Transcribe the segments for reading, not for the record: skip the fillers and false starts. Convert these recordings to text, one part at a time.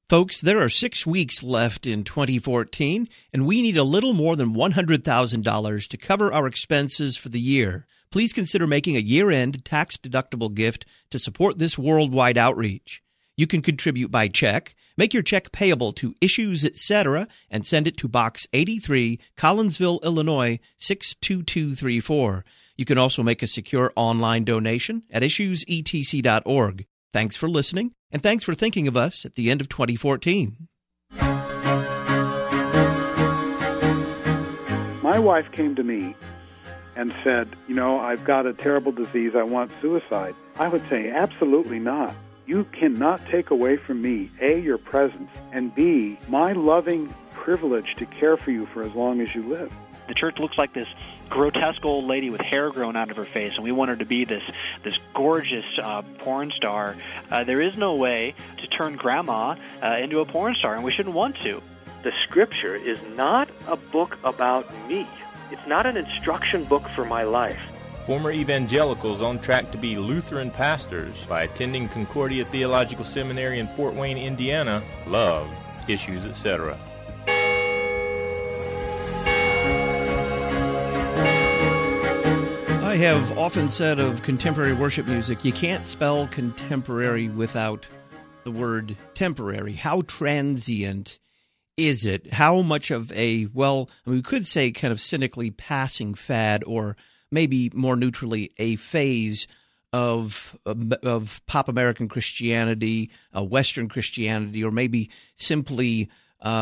Folks, there are 6 weeks left in 2014, and we need a little more than $100,000 to cover our expenses for the year. Please consider making a year-end tax-deductible gift to support this worldwide outreach. You can contribute by check. Make your check payable to Issues Etc. and send it to Box 83, Collinsville, Illinois, 62234. You can also make a secure online donation at issuesetc.org. Thanks for listening, and thanks for thinking of us at the end of 2014. My wife came to me and said, I've got a terrible disease, I want suicide. I would say, absolutely not. You cannot take away from me, A, your presence, and B, my loving privilege to care for you for as long as you live. The church looks like this grotesque old lady with hair grown out of her face, and we want her to be this gorgeous porn star. There is no way to turn grandma into a porn star, and we shouldn't want to. The Scripture is not a book about me. It's not an instruction book for my life. Former evangelicals on track to be Lutheran pastors by attending Concordia Theological Seminary in Fort Wayne, Indiana, love Issues Etc. I have often said of contemporary worship music, you can't spell contemporary without the word temporary. How transient is it? How much of we could say kind of cynically passing fad, or maybe more neutrally a phase of pop American Christianity, Western Christianity, or maybe simply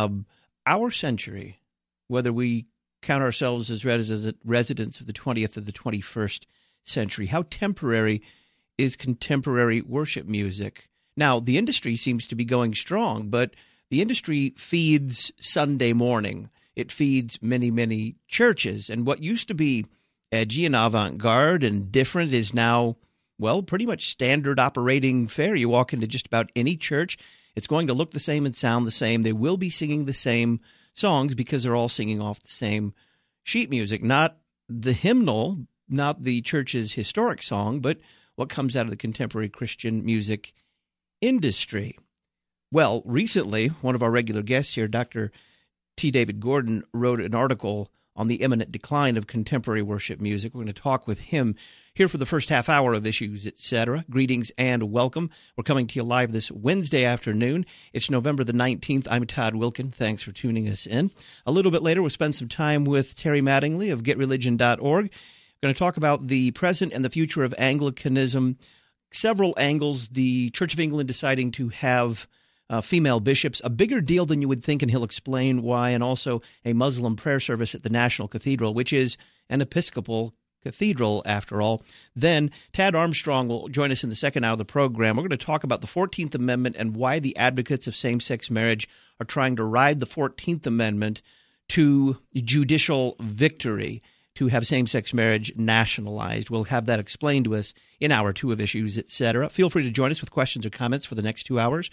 our century, whether we count ourselves as residents of the 20th or the 21st century. How temporary is contemporary worship music? Now, the industry seems to be going strong, but the industry feeds Sunday morning. It feeds many, many churches. And what used to be edgy and avant-garde and different is now, pretty much standard operating fare. You walk into just about any church, it's going to look the same and sound the same. They will be singing the same songs because they're all singing off the same sheet music, not the hymnal, not the church's historic song, but what comes out of the contemporary Christian music industry. Well, recently, one of our regular guests here, Dr. T. David Gordon, wrote an article on the imminent decline of contemporary worship music. We're going to talk with him here for the first half hour of Issues Etc. Greetings and welcome. We're coming to you live this Wednesday afternoon. It's November the 19th. I'm Todd Wilkin. Thanks for tuning us in. A little bit later, we'll spend some time with Terry Mattingly of GetReligion.org. We're going to talk about the present and the future of Anglicanism, several angles, the Church of England deciding to have female bishops, a bigger deal than you would think, and he'll explain why, and also a Muslim prayer service at the National Cathedral, which is an Episcopal cathedral, after all. Then Tad Armstrong will join us in the second hour of the program. We're going to talk about the 14th Amendment and why the advocates of same-sex marriage are trying to ride the 14th Amendment to judicial victory to have same-sex marriage nationalized. We'll have that explained to us in Hour 2 of Issues, Etc. Feel free to join us with questions or comments for the next 2 hours.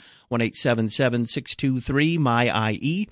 1-877-623-MY-IE,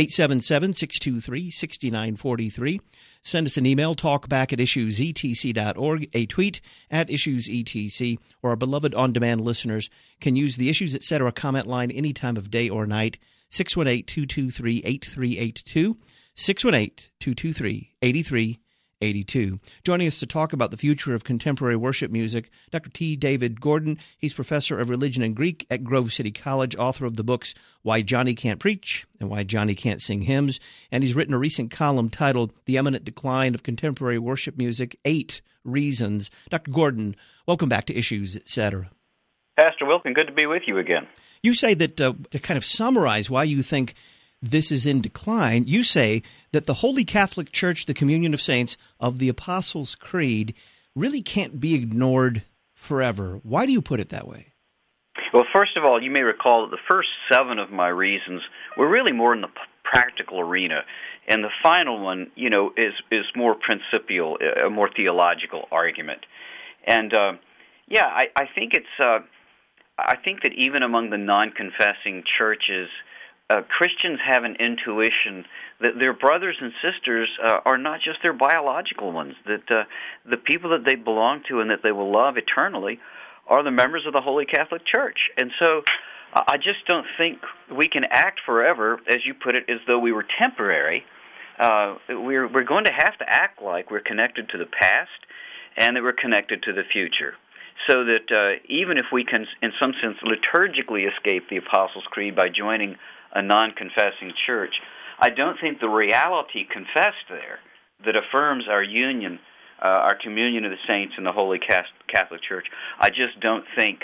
877-623-6943. Send us an email, talkback@issuesetc.org, a tweet @issuesetc, or our beloved on-demand listeners can use the Issues, Etc. comment line any time of day or night, 618-223-8382, 618-223-8382. Joining us to talk about the future of contemporary worship music, Dr. T. David Gordon. He's professor of religion and Greek at Grove City College, author of the books Why Johnny Can't Preach and Why Johnny Can't Sing Hymns, and he's written a recent column titled The Eminent Decline of Contemporary Worship Music, 8 Reasons. Dr. Gordon, welcome back to Issues, Etc. Pastor Wilkin, good to be with you again. You say that to kind of summarize why you think this is in decline, you say that the Holy Catholic Church, the communion of saints of the Apostles' Creed, really can't be ignored forever. Why do you put it that way? Well, first of all, you may recall that the first 7 of my reasons were really more in the practical arena, and the final one, is more principial, a more theological argument. And I think I think that even among the non-confessing churches, Christians have an intuition that their brothers and sisters are not just their biological ones, that the people that they belong to and that they will love eternally are the members of the Holy Catholic Church. And so I just don't think we can act forever, as you put it, as though we were temporary. We're going to have to act like we're connected to the past and that we're connected to the future. So that even if we can, in some sense, liturgically escape the Apostles' Creed by joining a non-confessing church, I don't think the reality confessed there that affirms our union, our communion of the saints in the Holy Catholic Church, I just don't think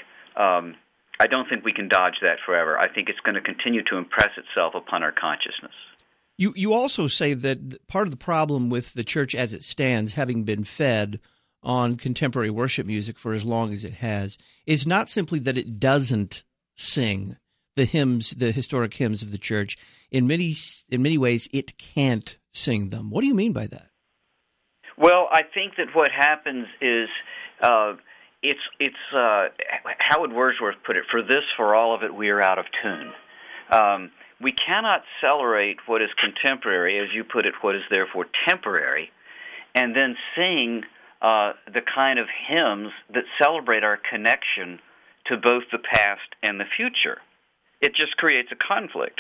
we can dodge that forever. I think it's going to continue to impress itself upon our consciousness. You also say that part of the problem with the church as it stands, having been fed on contemporary worship music for as long as it has, is not simply that it doesn't sing the hymns, the historic hymns of the church. In many ways, it can't sing them. What do you mean by that? Well, I think that what happens is it's Howard Wordsworth put it, for this, for all of it, we are out of tune. We cannot celebrate what is contemporary, as you put it, what is therefore temporary, and then sing the kind of hymns that celebrate our connection to both the past and the future. It just creates a conflict.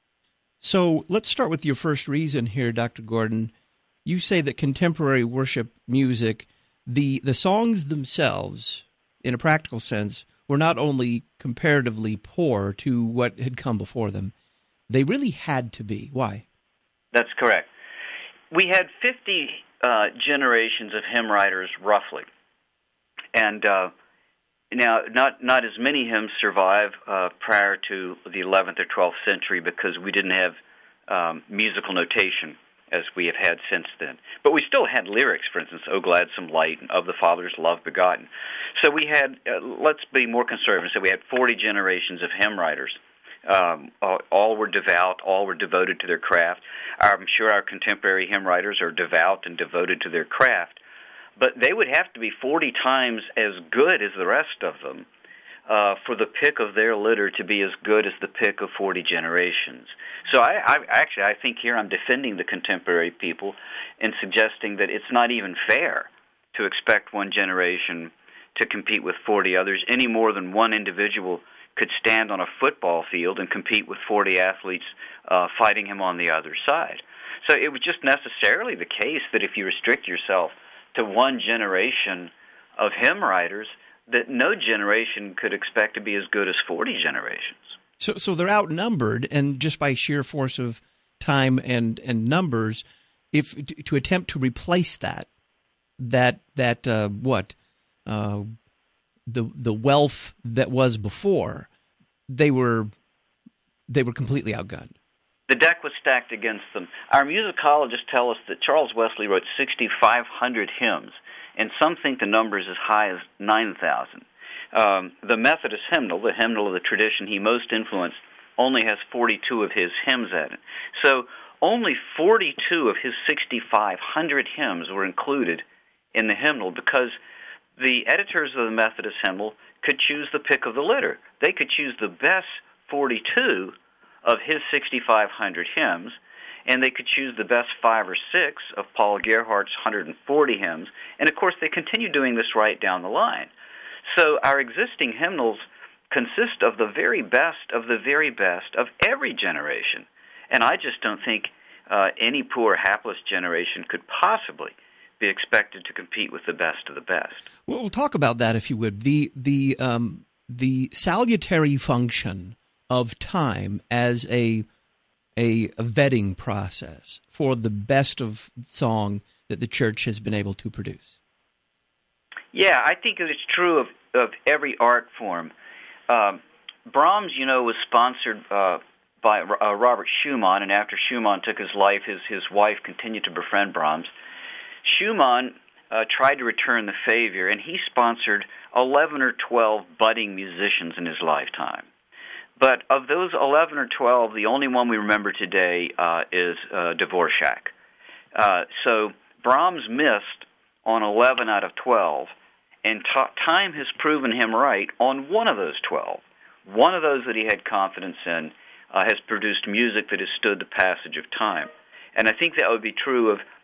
So let's start with your first reason here, Dr. Gordon. You say that contemporary worship music, the songs themselves, in a practical sense, were not only comparatively poor to what had come before them, they really had to be. Why? That's correct. We had 50 generations of hymn writers, roughly. And now, not as many hymns survive prior to the 11th or 12th century because we didn't have musical notation as we have had since then. But we still had lyrics, for instance, O Gladsome Light, and Of the Father's Love Begotten. So we had, let's be more conservative, so we had 40 generations of hymn writers. All were devout, all were devoted to their craft. I'm sure our contemporary hymn writers are devout and devoted to their craft, but they would have to be 40 times as good as the rest of them for the pick of their litter to be as good as the pick of 40 generations. So I think here I'm defending the contemporary people and suggesting that it's not even fair to expect one generation to compete with 40 others any more than one individual could stand on a football field and compete with 40 athletes fighting him on the other side. So it was just necessarily the case that if you restrict yourself to one generation of hymn writers, that no generation could expect to be as good as 40 generations. So they're outnumbered, and just by sheer force of time and numbers, if to attempt to replace the wealth that was before, they were completely outgunned. The deck was stacked against them. Our musicologists tell us that Charles Wesley wrote 6,500 hymns, and some think the number is as high as 9,000. The Methodist hymnal, the hymnal of the tradition he most influenced, only has 42 of his hymns in it. So only 42 of his 6,500 hymns were included in the hymnal because the editors of the Methodist hymnal could choose the pick of the litter. They could choose the best 42 of his 6,500 hymns, and they could choose the best 5 or 6 of Paul Gerhardt's 140 hymns, and of course they continue doing this right down the line. So our existing hymnals consist of the very best of the very best of every generation, and I just don't think any poor, hapless generation could possibly be expected to compete with the best of the best. Well, we'll talk about that, if you would. The salutary function of time as a vetting process for the best of song that the church has been able to produce. Yeah, I think it's true of every art form. Brahms, was sponsored by Robert Schumann, and after Schumann took his life, his wife continued to befriend Brahms. Schumann tried to return the favor, and he sponsored 11 or 12 budding musicians in his lifetime. But of those 11 or 12, the only one we remember today is Dvorak. So Brahms missed on 11 out of 12, and time has proven him right on one of those 12. One of those that he had confidence in has produced music that has stood the passage of time. And I think that would be true of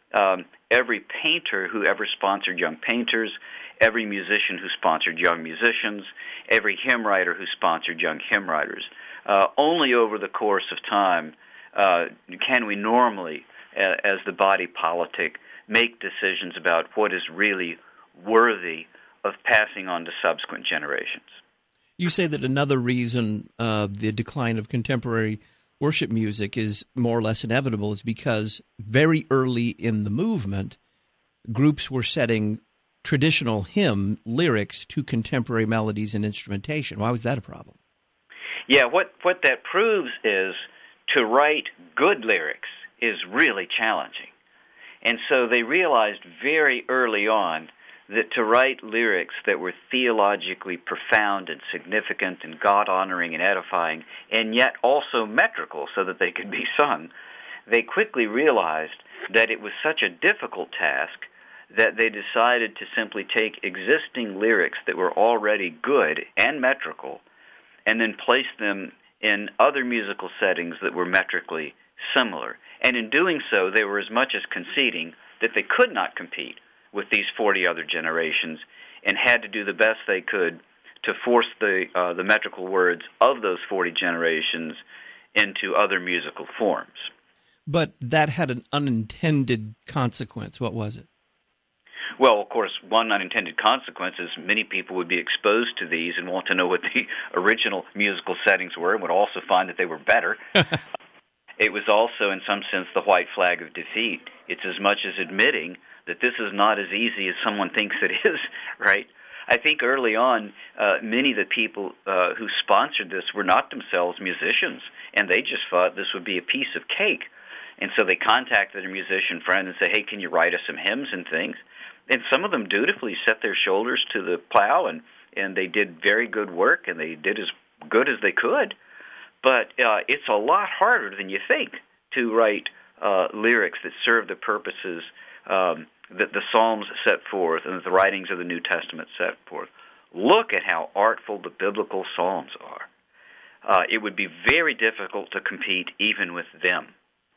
every painter who ever sponsored young painters, every musician who sponsored young musicians, every hymn writer who sponsored young hymn writers. Only over the course of time can we normally, as the body politic, make decisions about what is really worthy of passing on to subsequent generations. You say that another reason the decline of contemporary worship music is more or less inevitable is because very early in the movement, groups were setting traditional hymn lyrics to contemporary melodies and instrumentation. Why was that a problem? Yeah, what that proves is to write good lyrics is really challenging. And so they realized very early on that to write lyrics that were theologically profound and significant and God-honoring and edifying, and yet also metrical so that they could be sung, they quickly realized that it was such a difficult task that they decided to simply take existing lyrics that were already good and metrical and then place them in other musical settings that were metrically similar. And in doing so, they were as much as conceding that they could not compete with these 40 other generations and had to do the best they could to force the metrical words of those 40 generations into other musical forms. But that had an unintended consequence. What was it? Well, of course, one unintended consequence is many people would be exposed to these and want to know what the original musical settings were and would also find that they were better. It was also, in some sense, the white flag of defeat. It's as much as admitting that this is not as easy as someone thinks it is, right? I think early on, many of the people who sponsored this were not themselves musicians, and they just thought this would be a piece of cake. And so they contacted their musician friend and said, hey, can you write us some hymns and things? And some of them dutifully set their shoulders to the plow, and they did very good work, and they did as good as they could. But it's a lot harder than you think to write lyrics that serve the purposes that the Psalms set forth and that the writings of the New Testament set forth. Look at how artful the biblical Psalms are. It would be very difficult to compete even with them.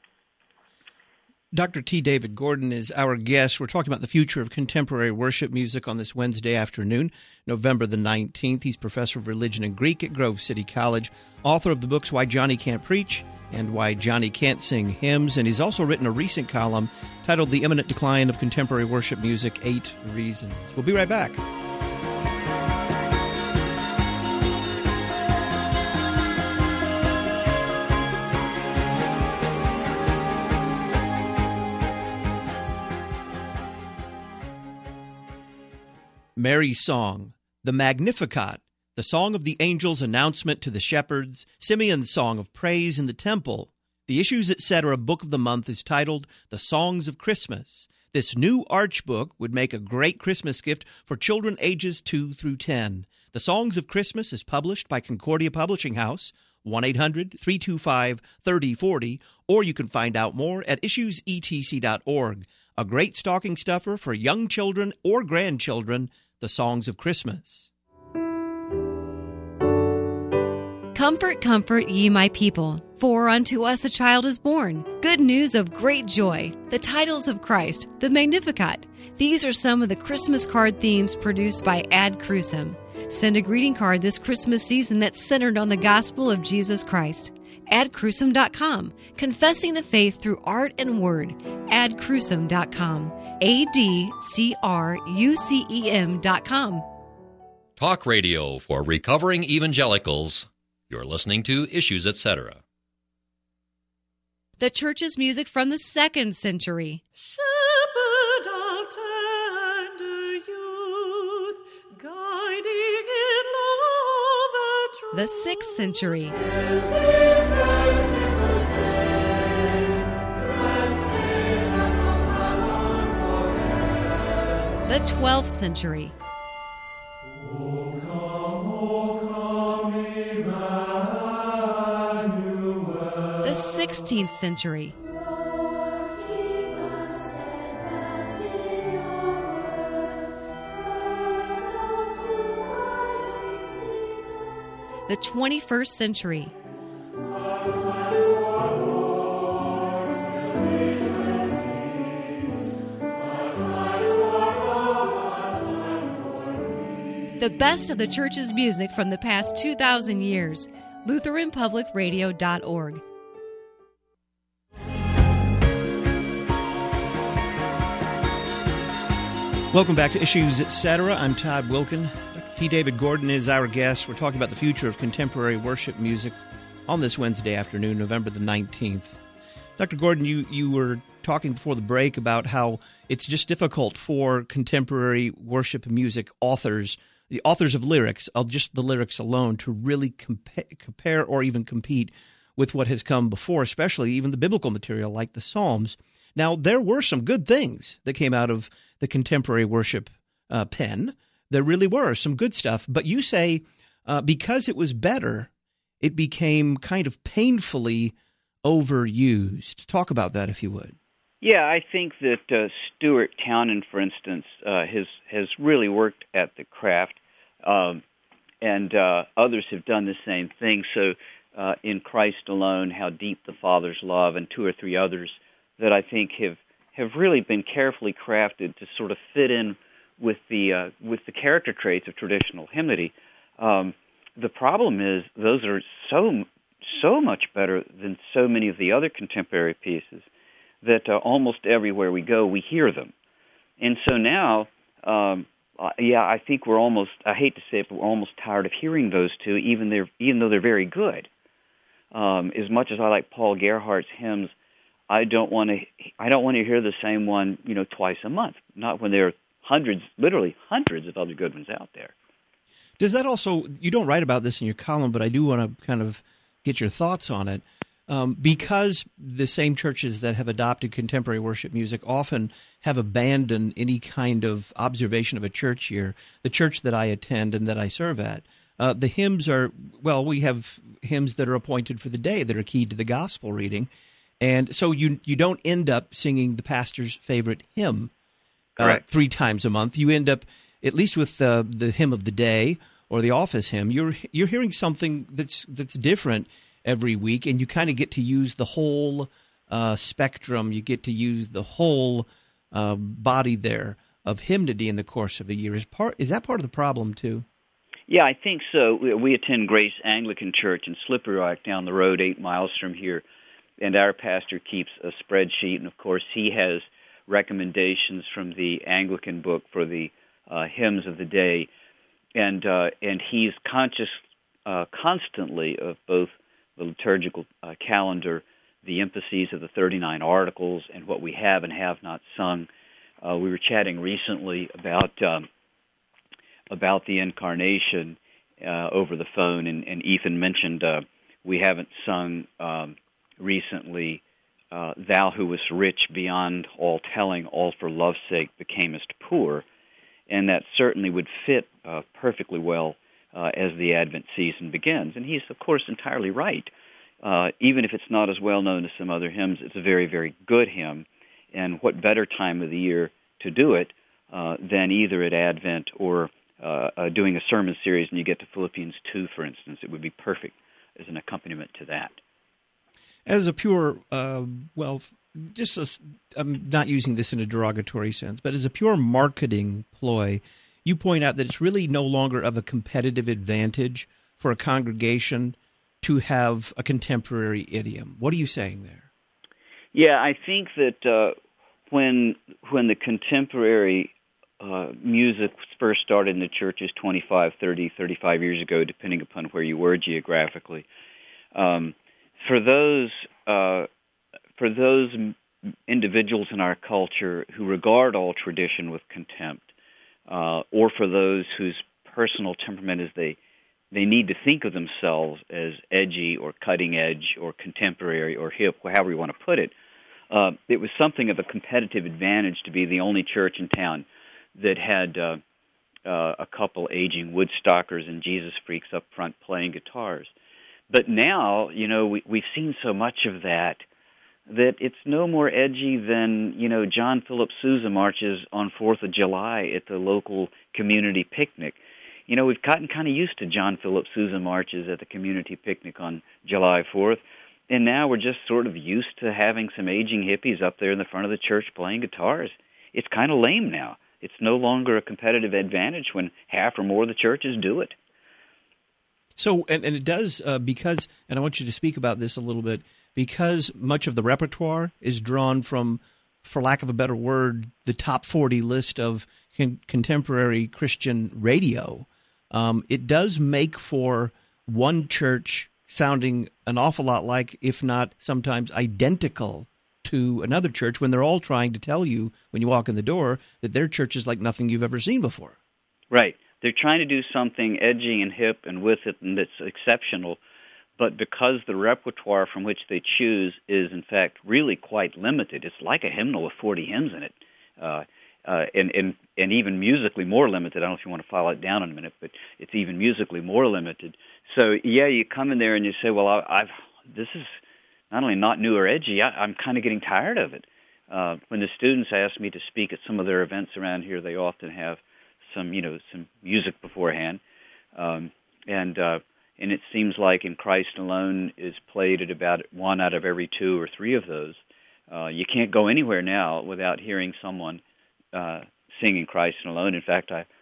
Dr. T. David Gordon is our guest. We're talking about the future of contemporary worship music on this Wednesday afternoon, November the 19th. He's professor of religion and Greek at Grove City College, author of the books Why Johnny Can't Preach and Why Johnny Can't Sing Hymns, and he's also written a recent column titled The Imminent Decline of Contemporary Worship Music, 8 Reasons. We'll be right back. Mary's Song, the Magnificat, the Song of the Angels' Announcement to the Shepherds, Simeon's Song of Praise in the Temple, The Issues, etc. book of the month is titled The Songs of Christmas. This new Arch book would make a great Christmas gift for children ages 2 through 10. The Songs of Christmas is published by Concordia Publishing House, 1-800-325-3040, or you can find out more at issuesetc.org. A great stocking stuffer for young children or grandchildren, The Songs of Christmas. Comfort, comfort, ye my people. For unto us a child is born. Good news of great joy. The titles of Christ, the Magnificat. These are some of the Christmas card themes produced by Ad Crucem. Send a greeting card this Christmas season that's centered on the gospel of Jesus Christ. AdCrucem.com. Confessing the faith through art and word. AdCrucem.com. AdCrucem.com. Talk radio for recovering evangelicals. You're listening to Issues, etc. The church's music from the 2nd century. Shepherd of tender youth, guiding in love and truth. The 6th century. The 12th century. The 16th century. The 21st century. The best of the church's music from the past 2,000 years. LutheranPublicRadio.org. Welcome back to Issues Etc. I'm Todd Wilkin. Dr. T. David Gordon is our guest. We're talking about the future of contemporary worship music on this Wednesday afternoon, November the 19th. Dr. Gordon, you were talking before the break about how it's just difficult for contemporary worship music authors, the authors of lyrics, of just the lyrics alone, to really compare or even compete with what has come before, especially even the biblical material like the Psalms. Now, there were some good things that came out of the contemporary worship pen. There really were some good stuff. But you say because it was better, it became kind of painfully overused. Talk about that, if you would. Yeah, I think that Stuart Townend, for instance, has really worked at the craft, and others have done the same thing. So in Christ Alone, How Deep the Father's Love, and two or three others that I think have really been carefully crafted to sort of fit in with the character traits of traditional hymnody. The problem is those are so much better than so many of the other contemporary pieces that almost everywhere we go, we hear them. And so now, I think we're almost, I hate to say it, but we're almost tired of hearing those two, even though they're very good. As much as I like Paul Gerhardt's hymns, I don't want to hear the same one, twice a month. Not when there are literally hundreds of other good ones out there. Does that also, you don't write about this in your column, but I do want to kind of get your thoughts on it. Because the same churches that have adopted contemporary worship music often have abandoned any kind of observation of a church year, the church that I attend and that I serve at, the hymns are, we have hymns that are appointed for the day that are keyed to the gospel reading. And so you don't end up singing the pastor's favorite hymn 3 times a month. You end up, at least with the hymn of the day or the office hymn, you're hearing something that's different every week, and you kind of get to use the whole spectrum. You get to use the whole body there of hymnody in the course of a year. Is that part of the problem too? Yeah, I think so. We attend Grace Anglican Church in Slippery Rock down the road 8 miles from here, and our pastor keeps a spreadsheet, and of course he has recommendations from the Anglican book for the hymns of the day, and he's conscious constantly of both the liturgical calendar, the emphases of the 39 articles, and what we have and have not sung. We were chatting recently about the Incarnation over the phone, and Ethan mentioned we haven't sung recently, Thou who wast rich beyond all telling, all for love's sake becamest poor, and that certainly would fit perfectly well as the Advent season begins. And he's, of course, entirely right. Even if it's not as well known as some other hymns, it's a very, very good hymn. And what better time of the year to do it than either at Advent or doing a sermon series and you get to Philippians 2, for instance. It would be perfect as an accompaniment to that. As a pure, I'm not using this in a derogatory sense, but as a pure marketing ploy, you point out that it's really no longer of a competitive advantage for a congregation to have a contemporary idiom. What are you saying there? Yeah, I think that when the contemporary music first started in the churches 25, 30, 35 years ago, depending upon where you were geographically, for those individuals in our culture who regard all tradition with contempt, or for those whose personal temperament is they need to think of themselves as edgy or cutting edge or contemporary or hip, however you want to put it, it was something of a competitive advantage to be the only church in town that had a couple aging Woodstockers and Jesus freaks up front playing guitars. But now, we've seen so much of that it's no more edgy than, John Philip Sousa marches on 4th of July at the local community picnic. We've gotten kind of used to John Philip Sousa marches at the community picnic on July 4th, and now we're just sort of used to having some aging hippies up there in the front of the church playing guitars. It's kind of lame now. It's no longer a competitive advantage when half or more of the churches do it. So, and it does because, and I want you to speak about this a little bit, because much of the repertoire is drawn from, for lack of a better word, the top 40 list of contemporary Christian radio. It does make for one church sounding an awful lot like, if not sometimes identical to another church, when they're all trying to tell you when you walk in the door that their church is like nothing you've ever seen before. Right. They're trying to do something edgy and hip and with it and that's exceptional, but because the repertoire from which they choose is, in fact, really quite limited, it's like a hymnal with 40 hymns in it, and even musically more limited. I don't know if you want to follow it down in a minute, but it's even musically more limited. So, yeah, you come in there and you say, well, this is not only not new or edgy, I'm kind of getting tired of it. When the students ask me to speak at some of their events around here, they often have some music beforehand, and it seems like In Christ Alone is played at about 1 out of every 2 or 3 of those. You can't go anywhere now without hearing someone singing Christ Alone. In fact, I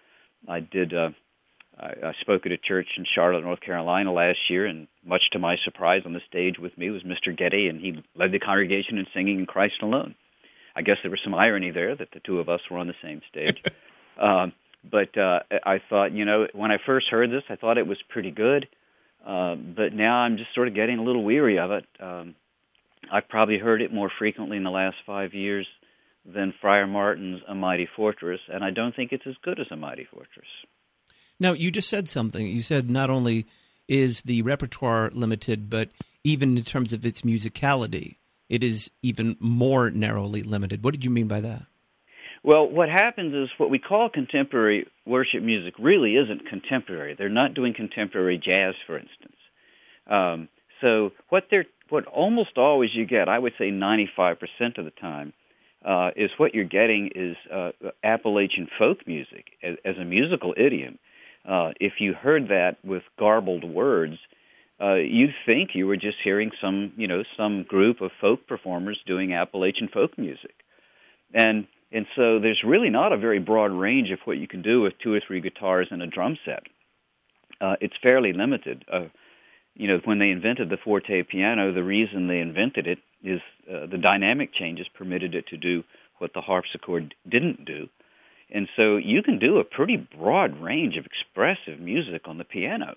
spoke at a church in Charlotte, North Carolina last year, and much to my surprise, on the stage with me was Mr. Getty, and he led the congregation in singing In Christ Alone. I guess there was some irony there that the two of us were on the same stage. But I thought, when I first heard this, I thought it was pretty good. But now I'm just sort of getting a little weary of it. I've probably heard it more frequently in the last 5 years than Friar Martin's A Mighty Fortress, and I don't think it's as good as A Mighty Fortress. Now, you just said something. You said not only is the repertoire limited, but even in terms of its musicality, it is even more narrowly limited. What did you mean by that? Well, what happens is what we call contemporary worship music really isn't contemporary. They're not doing contemporary jazz, for instance. So what almost always you get, I would say 95% of the time, is what you're getting is Appalachian folk music as a musical idiom. If you heard that with garbled words, you'd think you were just hearing some group of folk performers doing Appalachian folk music. And so there's really not a very broad range of what you can do with 2 or 3 guitars and a drum set. It's fairly limited. When they invented the forte piano, the reason they invented it is the dynamic changes permitted it to do what the harpsichord didn't do. And so you can do a pretty broad range of expressive music on the piano.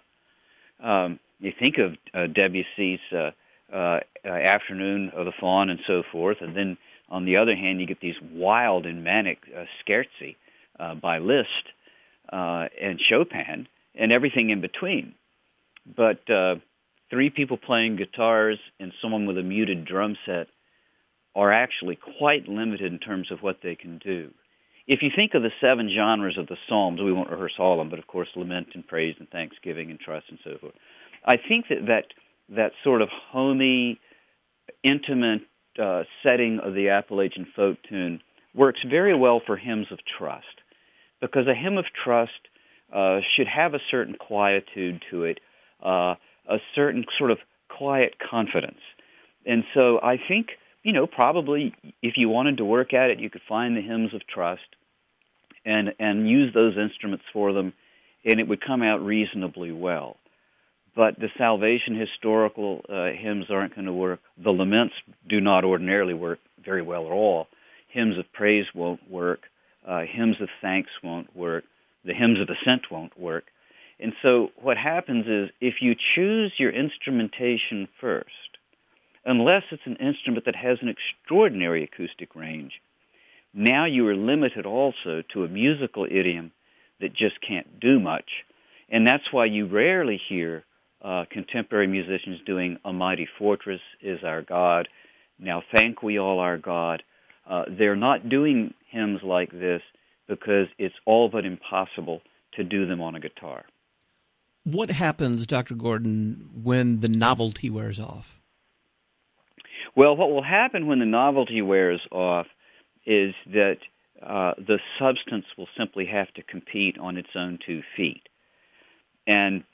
You think of Debussy's Afternoon of the Faun and so forth, and then on the other hand, you get these wild and manic scherzi by Liszt and Chopin and everything in between. But 3 people playing guitars and someone with a muted drum set are actually quite limited in terms of what they can do. If you think of the 7 genres of the Psalms, we won't rehearse all of them, but of course lament and praise and thanksgiving and trust and so forth. I think that sort of homey, intimate setting of the Appalachian folk tune works very well for hymns of trust, because a hymn of trust should have a certain quietude to it, a certain sort of quiet confidence. And so I think, probably if you wanted to work at it, you could find the hymns of trust and use those instruments for them, and it would come out reasonably well. But the salvation historical hymns aren't going to work. The laments do not ordinarily work very well at all. Hymns of praise won't work. Hymns of thanks won't work. The hymns of ascent won't work. And so what happens is if you choose your instrumentation first, unless it's an instrument that has an extraordinary acoustic range, now you are limited also to a musical idiom that just can't do much. And that's why you rarely hear contemporary musicians doing A Mighty Fortress is Our God, Now Thank We All Our God. They're not doing hymns like this because it's all but impossible to do them on a guitar. What happens, Dr. Gordon, when the novelty wears off? Well, what will happen when the novelty wears off is that the substance will simply have to compete on its own 2 feet. And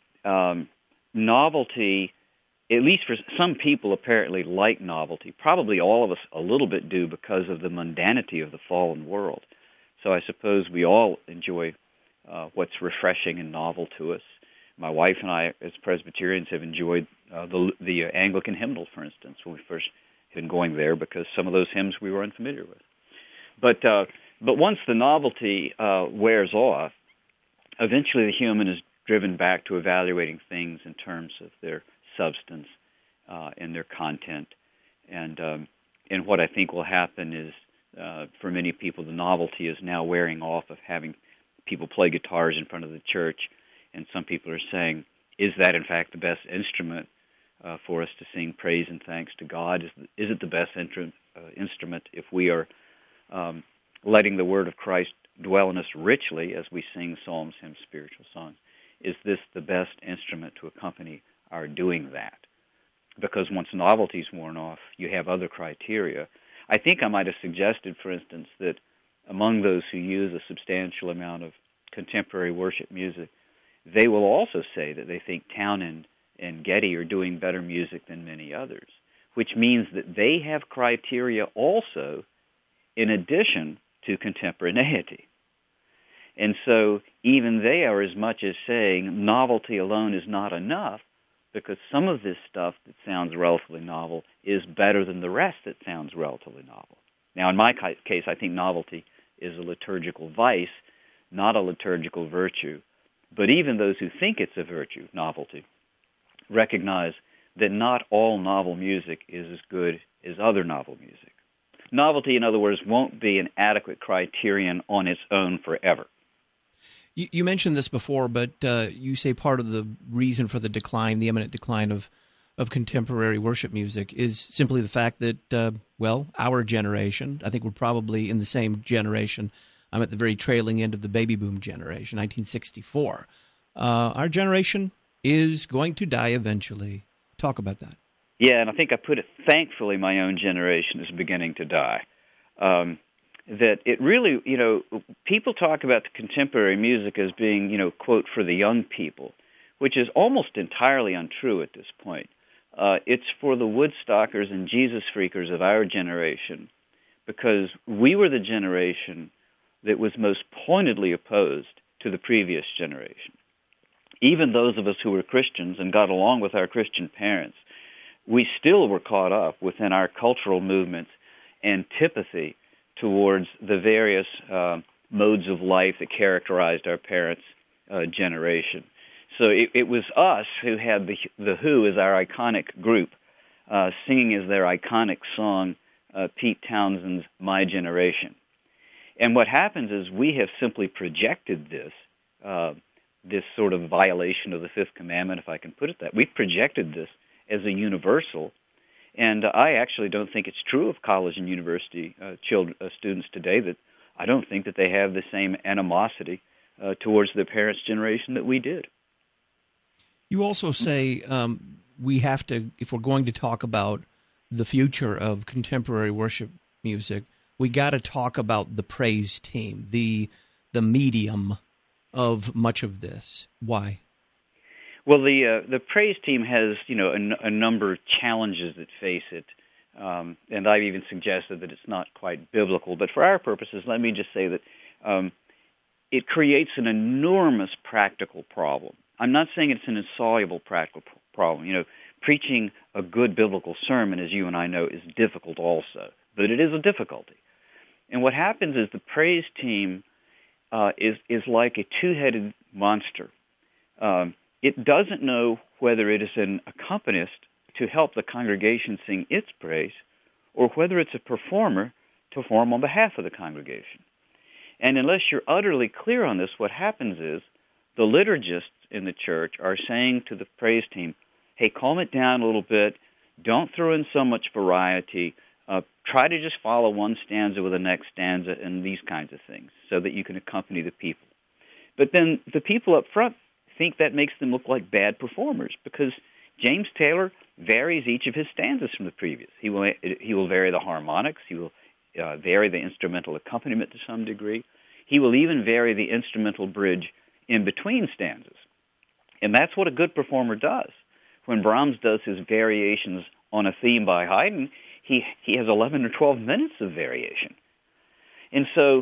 novelty, at least for some people, apparently like novelty. Probably all of us a little bit do because of the mundanity of the fallen world. So I suppose we all enjoy what's refreshing and novel to us. My wife and I, as Presbyterians, have enjoyed the Anglican hymnal, for instance, when we first been going there, because some of those hymns we were unfamiliar with. But once the novelty wears off, eventually the human is driven back to evaluating things in terms of their substance and their content. And what I think will happen is, for many people, the novelty is now wearing off of having people play guitars in front of the church, and some people are saying, is that in fact the best instrument for us to sing praise and thanks to God? Is it the best instrument if we are letting the word of Christ dwell in us richly as we sing psalms, hymns, spiritual songs? Is this the best instrument to accompany our doing that? Because once novelty's worn off, you have other criteria. I think I might have suggested, for instance, that among those who use a substantial amount of contemporary worship music, they will also say that they think Townend and Getty are doing better music than many others, which means that they have criteria also in addition to contemporaneity. And so even they are as much as saying novelty alone is not enough, because some of this stuff that sounds relatively novel is better than the rest that sounds relatively novel. Now, in my case, I think novelty is a liturgical vice, not a liturgical virtue. But even those who think it's a virtue, novelty, recognize that not all novel music is as good as other novel music. Novelty, in other words, won't be an adequate criterion on its own forever. You mentioned this before, but you say part of the reason for the decline, the imminent decline of contemporary worship music, is simply the fact that, our generation, I think we're probably in the same generation. I'm at the very trailing end of the baby boom generation, 1964. Our generation is going to die eventually. Talk about that. Yeah, and I think I put it, thankfully, my own generation is beginning to die. That it really, people talk about the contemporary music as being, quote, for the young people, which is almost entirely untrue at this point. It's for the Woodstockers and Jesus freakers of our generation, because we were the generation that was most pointedly opposed to the previous generation. Even those of us who were Christians and got along with our Christian parents, we still were caught up within our cultural movements antipathy towards the various modes of life that characterized our parents' generation. So it was us who had the Who as our iconic group, singing as their iconic song, Pete Townshend's My Generation. And what happens is we have simply projected this sort of violation of the Fifth Commandment, if I can put it that. We've projected this as a universal, and I actually don't think it's true of college and university students today. That I don't think that they have the same animosity towards their parents' generation that we did. You also say we have to, if we're going to talk about the future of contemporary worship music, we got to talk about the praise team, the medium of much of this. Why? Well, the praise team has a number of challenges that face it, and I've even suggested that it's not quite biblical. But for our purposes, let me just say that it creates an enormous practical problem. I'm not saying it's an insoluble practical problem. Preaching a good biblical sermon, as you and I know, is difficult also, but it is a difficulty. And what happens is the praise team is like a two-headed monster. It doesn't know whether it is an accompanist to help the congregation sing its praise, or whether it's a performer to perform on behalf of the congregation. And unless you're utterly clear on this, what happens is the liturgists in the church are saying to the praise team, hey, calm it down a little bit, don't throw in so much variety, try to just follow one stanza with the next stanza and these kinds of things so that you can accompany the people. But then the people up front think that makes them look like bad performers, because James Taylor varies each of his stanzas from the previous. He will vary the harmonics. He will vary the instrumental accompaniment to some degree. He will even vary the instrumental bridge in between stanzas. And that's what a good performer does. When Brahms does his variations on a theme by Haydn, he has 11 or 12 minutes of variation. And so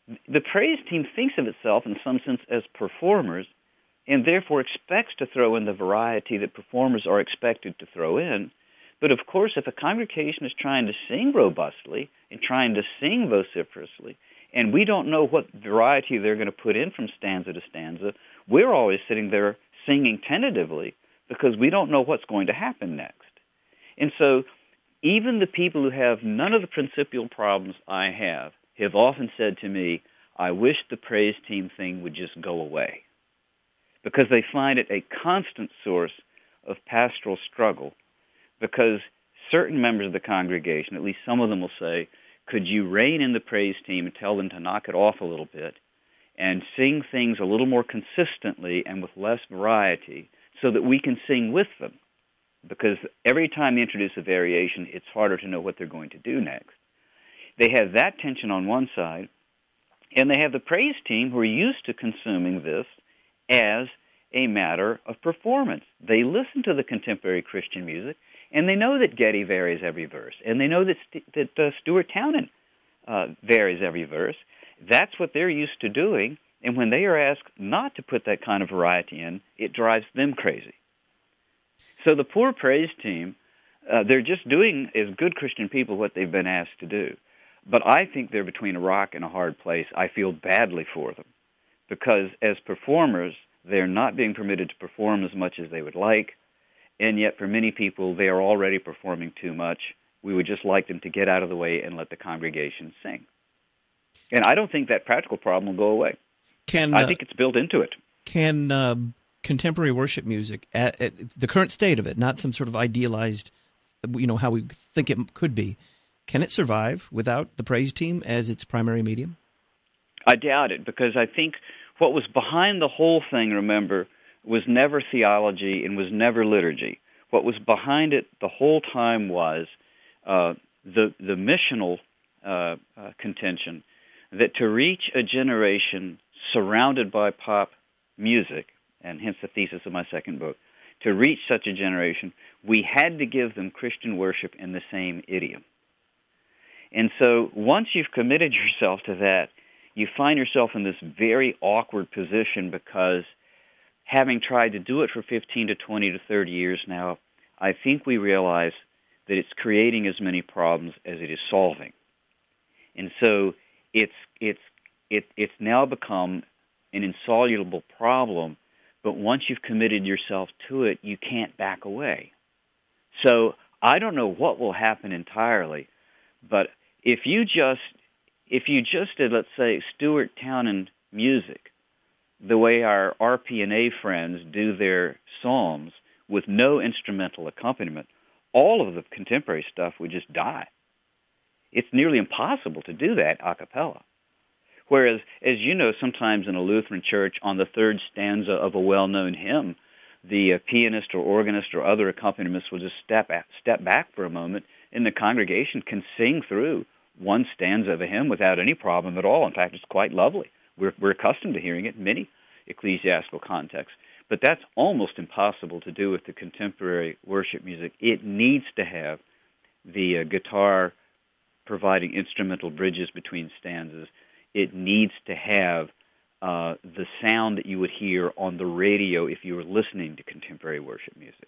the praise team thinks of itself in some sense as performers, and therefore expects to throw in the variety that performers are expected to throw in. But of course, if a congregation is trying to sing robustly and trying to sing vociferously, and we don't know what variety they're going to put in from stanza to stanza, we're always sitting there singing tentatively because we don't know what's going to happen next. And so even the people who have none of the principial problems I have often said to me, I wish the praise team thing would just go away, because they find it a constant source of pastoral struggle, because certain members of the congregation, at least some of them will say, could you rein in the praise team and tell them to knock it off a little bit and sing things a little more consistently and with less variety so that we can sing with them? Because every time they introduce a variation, it's harder to know what they're going to do next. They have that tension on one side, and they have the praise team who are used to consuming this as a matter of performance. They listen to the contemporary Christian music, and they know that Getty varies every verse, and they know that Stuart Townend varies every verse. That's what they're used to doing, and when they are asked not to put that kind of variety in, it drives them crazy. So the poor praise team, they're just doing as good Christian people what they've been asked to do. But I think they're between a rock and a hard place. I feel badly for them, because as performers, they're not being permitted to perform as much as they would like, and yet for many people, they are already performing too much. We would just like them to get out of the way and let the congregation sing. And I don't think that practical problem will go away. I think it's built into it. Can contemporary worship music, at the current state of it, not some sort of idealized, how we think it could be, can it survive without the praise team as its primary medium? I doubt it, because I think what was behind the whole thing, remember, was never theology and was never liturgy. What was behind it the whole time was the missional contention that to reach a generation surrounded by pop music, and hence the thesis of my second book, to reach such a generation, we had to give them Christian worship in the same idiom. And so once you've committed yourself to that, you find yourself in this very awkward position, because having tried to do it for 15 to 20 to 30 years now, I think we realize that it's creating as many problems as it is solving. And so it's now become an insoluble problem, but once you've committed yourself to it, you can't back away. So I don't know what will happen entirely, but if you just did, let's say, Stuart Townend music, the way our RP&A friends do their psalms with no instrumental accompaniment, all of the contemporary stuff would just die. It's nearly impossible to do that a cappella. Whereas, as you know, sometimes in a Lutheran church, on the third stanza of a well-known hymn, the pianist or organist or other accompanists will just step back for a moment, and the congregation can sing through one stanza of a hymn without any problem at all. In fact, it's quite lovely. We're accustomed to hearing it in many ecclesiastical contexts. But that's almost impossible to do with the contemporary worship music. It needs to have the guitar providing instrumental bridges between stanzas. It needs to have the sound that you would hear on the radio if you were listening to contemporary worship music.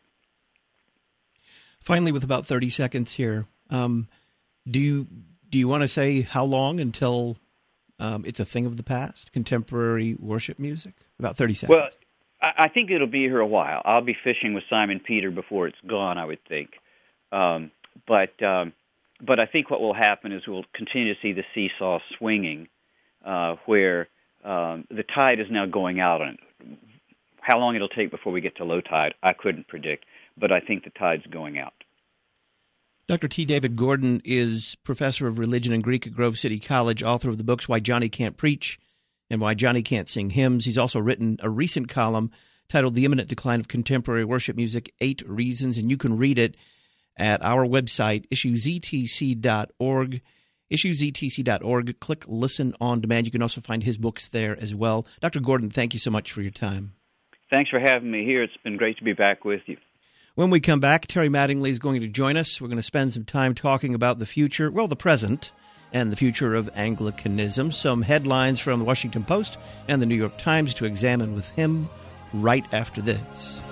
Finally, with about 30 seconds here, do you want to say how long until it's a thing of the past, contemporary worship music? About 30 seconds. Well, I think it'll be here a while. I'll be fishing with Simon Peter before it's gone, I would think. But I think what will happen is we'll continue to see the seesaw swinging, where the tide is now going out on it. How long it'll take before we get to low tide, I couldn't predict, but I think the tide's going out. Dr. T. David Gordon is professor of religion and Greek at Grove City College, author of the books Why Johnny Can't Preach and Why Johnny Can't Sing Hymns. He's also written a recent column titled The Imminent Decline of Contemporary Worship Music, 8 Reasons, and you can read it at our website, issuesetc.org. issuesetc.org. Click Listen on Demand. You can also find his books there as well. Dr. Gordon, thank you so much for your time. Thanks for having me here. It's been great to be back with you. When we come back, Terry Mattingly is going to join us. We're going to spend some time talking about the future, well, the present, and the future of Anglicanism. Some headlines from the Washington Post and the New York Times to examine with him right after this.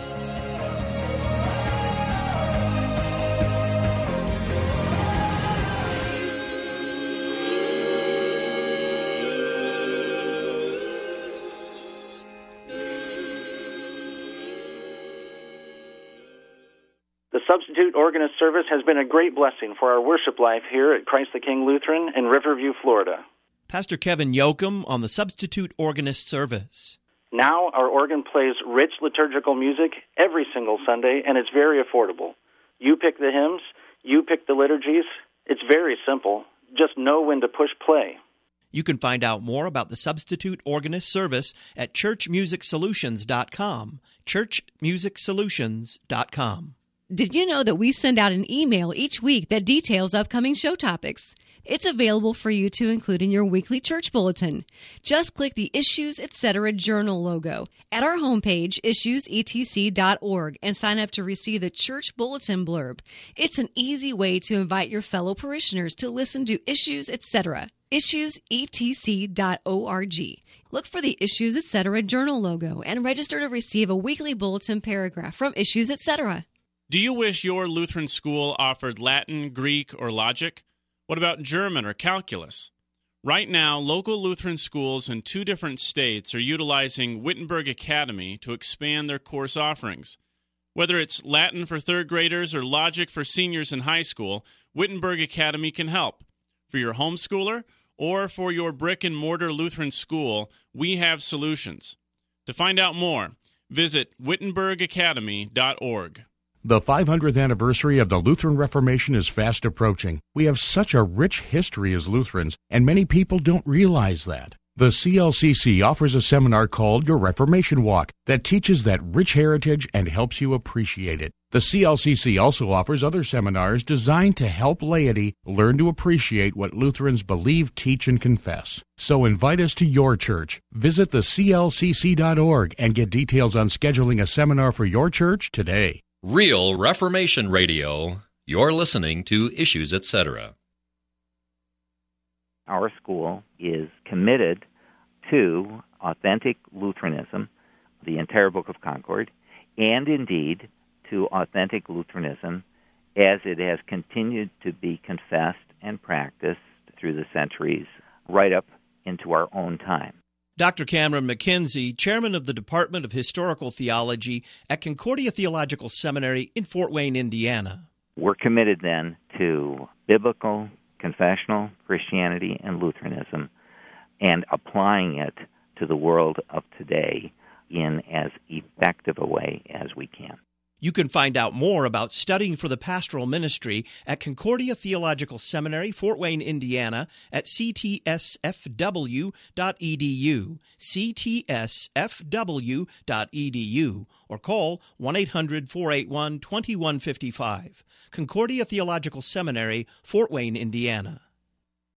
The Substitute Organist Service has been a great blessing for our worship life here at Christ the King Lutheran in Riverview, Florida. Pastor Kevin Yoakum on the Substitute Organist Service. Now our organ plays rich liturgical music every single Sunday, and it's very affordable. You pick the hymns, you pick the liturgies. It's very simple. Just know when to push play. You can find out more about the Substitute Organist Service at churchmusicsolutions.com. churchmusicsolutions.com. Did you know that we send out an email each week that details upcoming show topics? It's available for you to include in your weekly church bulletin. Just click the Issues Etc. Journal logo at our homepage, issuesetc.org, and sign up to receive the church bulletin blurb. It's an easy way to invite your fellow parishioners to listen to Issues Etc. issuesetc.org. Look for the Issues Etc. Journal logo and register to receive a weekly bulletin paragraph from Issues Etc. Do you wish your Lutheran school offered Latin, Greek, or logic? What about German or calculus? Right now, local Lutheran schools in 2 different states are utilizing Wittenberg Academy to expand their course offerings. Whether it's Latin for 3rd graders or logic for seniors in high school, Wittenberg Academy can help. For your homeschooler or for your brick-and-mortar Lutheran school, we have solutions. To find out more, visit wittenbergacademy.org. The 500th anniversary of the Lutheran Reformation is fast approaching. We have such a rich history as Lutherans, and many people don't realize that. The CLCC offers a seminar called Your Reformation Walk that teaches that rich heritage and helps you appreciate it. The CLCC also offers other seminars designed to help laity learn to appreciate what Lutherans believe, teach, and confess. So invite us to your church. Visit theclcc.org and get details on scheduling a seminar for your church today. Real Reformation Radio. You're listening to Issues Etc. Our school is committed to authentic Lutheranism, the entire Book of Concord, and indeed to authentic Lutheranism as it has continued to be confessed and practiced through the centuries, right up into our own time. Dr. Cameron McKenzie, chairman of the Department of Historical Theology at Concordia Theological Seminary in Fort Wayne, Indiana. We're committed then to biblical, confessional Christianity and Lutheranism and applying it to the world of today in as effective a way as we can. You can find out more about studying for the pastoral ministry at Concordia Theological Seminary, Fort Wayne, Indiana, at ctsfw.edu, ctsfw.edu, or call 1-800-481-2155. Concordia Theological Seminary, Fort Wayne, Indiana.